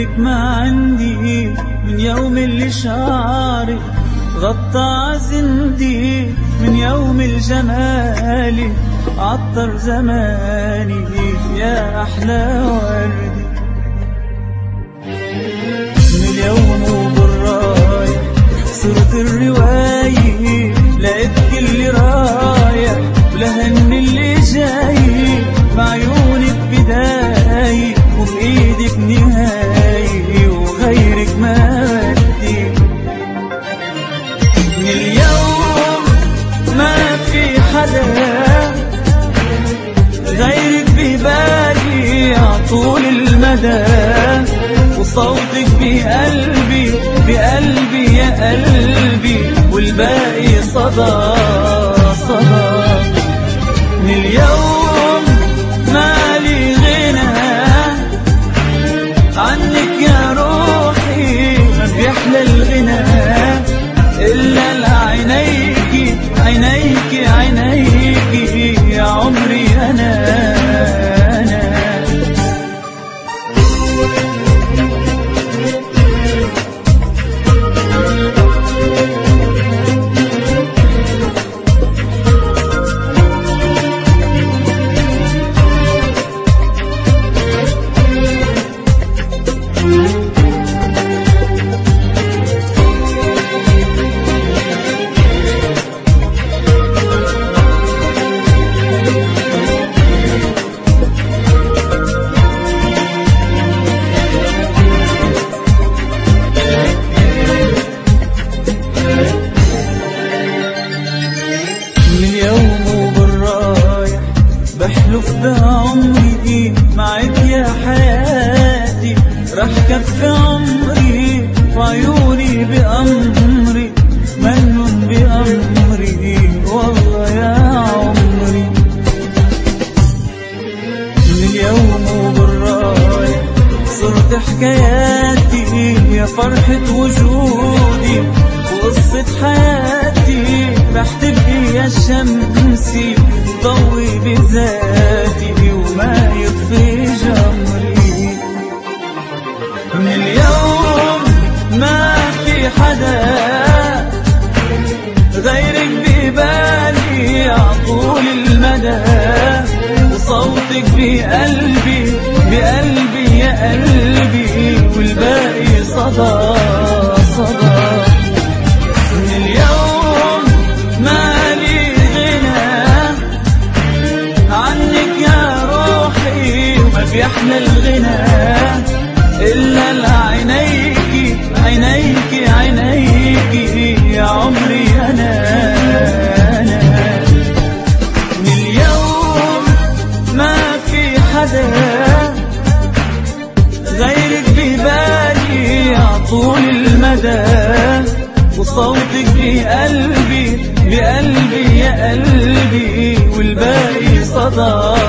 عيونك ما عندي من يوم اللي شعرك غطى عزندي، من يوم الجمال عطر زماني يا أحلى وردي. من اليوم وبالرايح صرت الرواية، لقيت كل رايح ولهن اللي جاي، بعيونك بداية وبإيدك نهاية وغيرك ما بدي. من اليوم ما في حدا غيرك ببالي عطول المدى، وصوتك بقلبي بقلبي يا قلبي، والباقي صدى صدى. من اليوم مالي غنى عنك يا روحي، ما بيحلى الغنى إلا لعينيكي عينيكي عينيكي يا عمري أنا. بحلف بعمري معك يا حياتي، رح كفي عمري وعيوني بأمري، منن بأمري والله يا عمري. من اليوم وبالرايح صرت حكاياتي يا فرحة وجودي وقصة حياتي، رح تبقي يا شمسي ضوي بذاتي وما يطفي جمري. من اليوم ما في حدا غيرك ببالي عطول المدى، وصوتك بقلبي بقلبي يا قلبي، والباقي صدى صدى. من اليوم مالي غنى عنك يا روحي، وما بيحلى الغنى إلا لعينيكي عينيكي عينيكي يا عمري أنا. من اليوم ما في حدا غيرك ببالي عطول المدى، وصوتك بقلبي بقلبي يا قلبي، والباقي صدى